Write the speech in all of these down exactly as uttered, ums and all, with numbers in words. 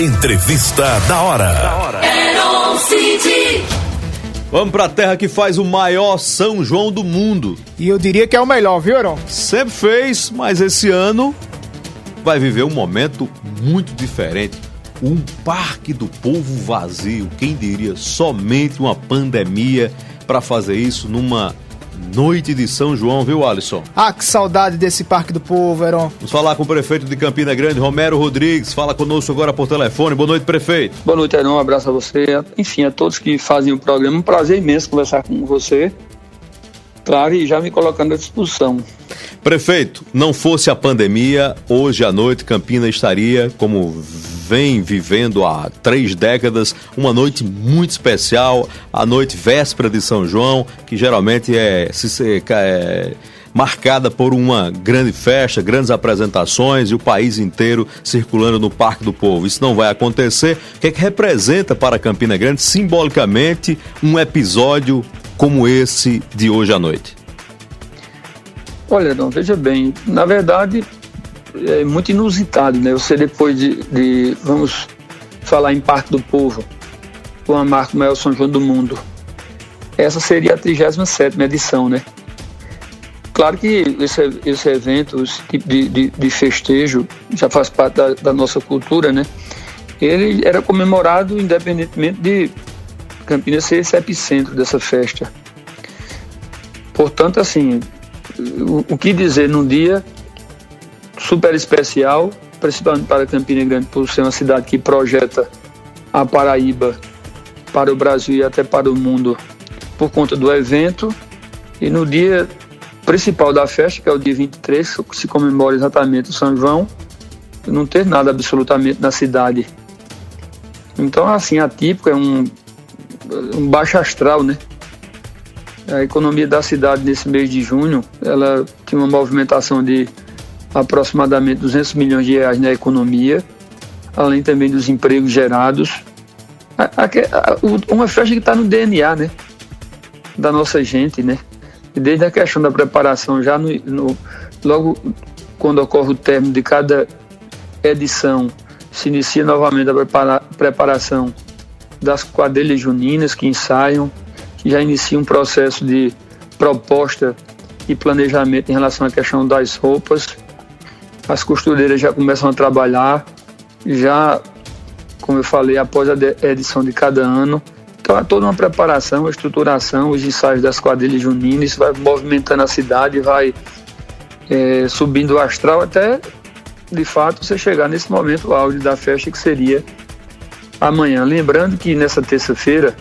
entrevista da hora. Vamos pra terra que faz o maior São João do mundo. E eu diria que é o melhor, viu, Heron? Sempre fez, mas esse ano vai viver um momento muito diferente. Um Parque do Povo vazio. Quem diria? Somente uma pandemia para fazer isso numa noite de São João, viu, Alisson? Ah, que saudade desse Parque do Povo, Heron. Vamos falar com o prefeito de Campina Grande, Romero Rodrigues. Fala conosco agora por telefone. Boa noite, prefeito. Boa noite, Heron. Um abraço a você. Enfim, a todos que fazem o programa. Um prazer imenso conversar com você. Claro, e já me colocando à disposição. Prefeito, não fosse a pandemia, hoje à noite Campina estaria, como vem vivendo há três décadas, uma noite muito especial, a noite véspera de São João, que geralmente é, se, é marcada por uma grande festa, grandes apresentações e o país inteiro circulando no Parque do Povo. Isso não vai acontecer. O que é que representa para Campina Grande, simbolicamente, um episódio como esse de hoje à noite? Olha, não, veja bem, na verdade é muito inusitado, né? Você depois de, de vamos falar em Parque do Povo, uma marca maior São João do mundo, essa seria a trigésima sétima edição, né? Claro que esse, esse evento, esse tipo de, de, de festejo já faz parte da, da nossa cultura, né? Ele era comemorado independentemente de Campinas ser esse epicentro dessa festa. Portanto, assim, o, o que dizer num dia super especial, principalmente para Campina Grande, por ser uma cidade que projeta a Paraíba para o Brasil e até para o mundo por conta do evento, e no dia principal da festa, que é o dia vinte e três, que se comemora exatamente o São João, não ter nada absolutamente na cidade. Então, assim, atípico, é um, um baixo astral, né? A economia da cidade nesse mês de junho, ela tinha uma movimentação de aproximadamente duzentos milhões de reais na economia, além também dos empregos gerados. A, a, a, uma festa que está no D N A, né, da nossa gente, né? E desde a questão da preparação, já no, no, logo quando ocorre o término de cada edição, se inicia novamente a prepara, preparação das quadrilhas juninas que ensaiam, que já inicia um processo de proposta e planejamento em relação à questão das roupas. As costureiras já começam a trabalhar, já, como eu falei, após a edição de cada ano. Então há toda uma preparação, uma estruturação, os ensaios das quadrilhas juninas, isso vai movimentando a cidade, vai é, subindo o astral até, de fato, você chegar nesse momento áudio da festa, que seria amanhã. Lembrando que nessa terça-feira,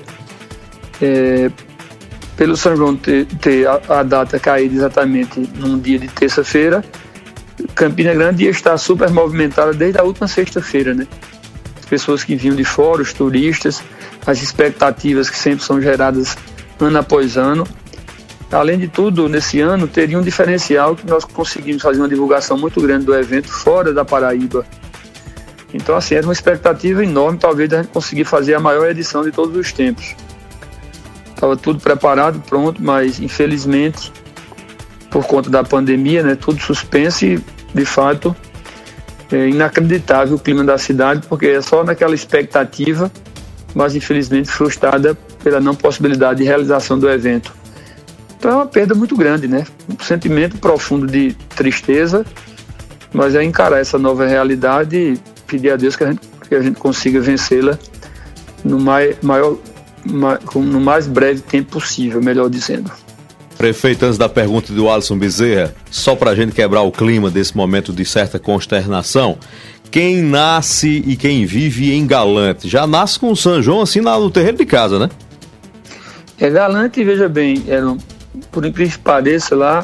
é, pelo São João ter, ter a, a data caída exatamente num dia de terça-feira, Campina Grande ia estar super movimentada desde a última sexta-feira, né? As pessoas que vinham de fora, os turistas, as expectativas que sempre são geradas ano após ano. Além de tudo, nesse ano teria um diferencial que nós conseguimos fazer uma divulgação muito grande do evento fora da Paraíba. Então, assim, era uma expectativa enorme, talvez, de a gente conseguir fazer a maior edição de todos os tempos. Estava tudo preparado, pronto, mas infelizmente, por conta da pandemia, né, tudo suspenso e, de fato, é inacreditável o clima da cidade, porque é só naquela expectativa, mas infelizmente frustrada pela não possibilidade de realização do evento. Então é uma perda muito grande, né? Um sentimento profundo de tristeza, mas é encarar essa nova realidade e pedir a Deus que a gente, que a gente consiga vencê-la no mais, maior, no mais breve tempo possível, melhor dizendo. Prefeito, antes da pergunta do Alisson Bezerra, só para a gente quebrar o clima desse momento de certa consternação, quem nasce e quem vive em Galante, já nasce com o São João assim no terreiro de casa, né? É, Galante, veja bem, é, por incrível que pareça, lá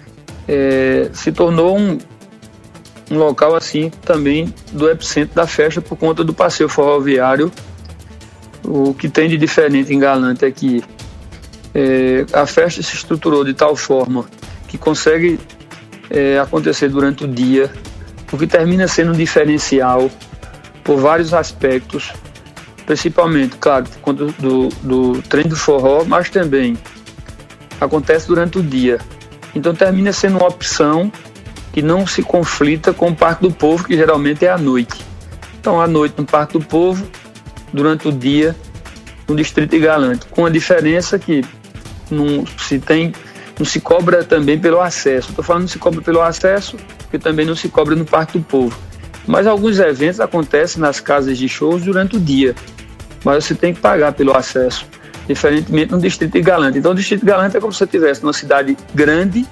é, se tornou um, um local assim também do epicentro da festa por conta do passeio ferroviário. O que tem de diferente em Galante é que é, a festa se estruturou de tal forma que consegue é, acontecer durante o dia, o que termina sendo um diferencial por vários aspectos, principalmente, claro, por conta do, do, do trem do forró, mas também acontece durante o dia. Então termina sendo uma opção que não se conflita com o Parque do Povo, que geralmente é à noite. Então, à noite no Parque do Povo, durante o dia no Distrito Galante, com a diferença que não se tem, não se cobra também pelo acesso. Estou falando não se cobra pelo acesso, porque também não se cobra no Parque do Povo. Mas alguns eventos acontecem nas casas de shows durante o dia, mas você tem que pagar pelo acesso, diferentemente no Distrito Galante. Então, o Distrito Galante é como se você estivesse numa cidade grande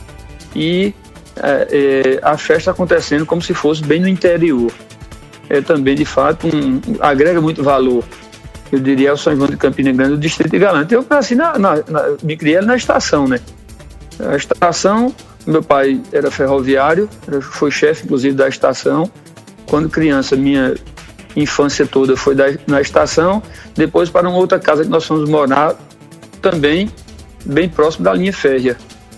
e é, é, a festa acontecendo como se fosse bem no interior. É também, de fato, um, agrega muito valor. Eu diria o São João de Campina Grande, o Distrito Galante. Eu assim, na, na, na, me criei na estação, né? A estação, meu pai era ferroviário, foi chefe, inclusive, da estação. Quando criança, minha infância toda foi da, na estação. Depois para uma outra casa que nós fomos morar, também bem próximo da linha férrea.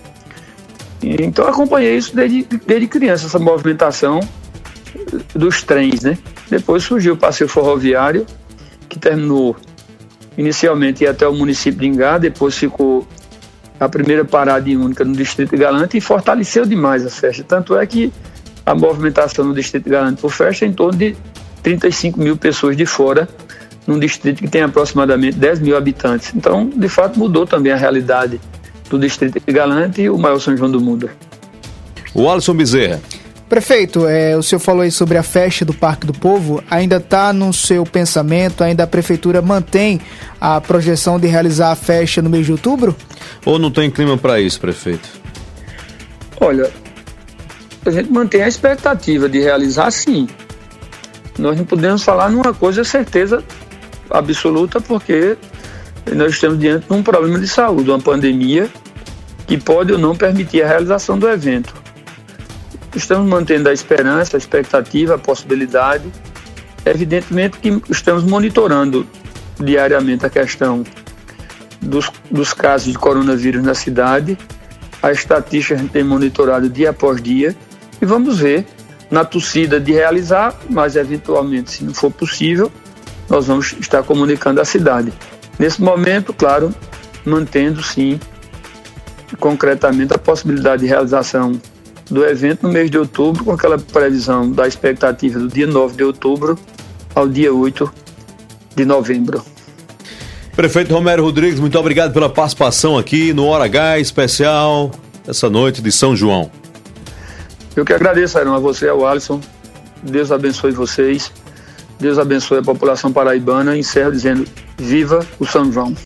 Então, acompanhei isso desde, desde criança, essa movimentação dos trens, né? Depois surgiu o passeio ferroviário, que terminou inicialmente ia até o município de Ingá, depois ficou a primeira parada e única no Distrito Galante e fortaleceu demais a festa. Tanto é que a movimentação no Distrito Galante por festa é em torno de trinta e cinco mil pessoas de fora, num distrito que tem aproximadamente dez mil habitantes. Então, de fato, mudou também a realidade do Distrito Galante e o maior São João do mundo. O Alisson Bezerra. Prefeito, é, o senhor falou aí sobre a festa do Parque do Povo, ainda está no seu pensamento, ainda a Prefeitura mantém a projeção de realizar a festa no mês de outubro? Ou não tem clima para isso, prefeito? Olha, a gente mantém a expectativa de realizar, sim. Nós não podemos falar numa coisa certeza absoluta, porque nós estamos diante de um problema de saúde, uma pandemia que pode ou não permitir a realização do evento. Estamos mantendo a esperança, a expectativa, a possibilidade. Evidentemente que estamos monitorando diariamente a questão dos, dos casos de coronavírus na cidade. A estatística a gente tem monitorado dia após dia e vamos ver na torcida de realizar, mas eventualmente, se não for possível, nós vamos estar comunicando à cidade. Nesse momento, claro, mantendo sim concretamente a possibilidade de realização do evento no mês de outubro, com aquela previsão da expectativa do dia nove de outubro ao dia oito de novembro. Prefeito Romero Rodrigues, muito obrigado pela participação aqui no Hora H especial, essa noite de São João. Eu que agradeço, Aaron, a você, ao Alisson. Deus abençoe vocês, Deus abençoe a população paraibana. Encerro dizendo: viva o São João.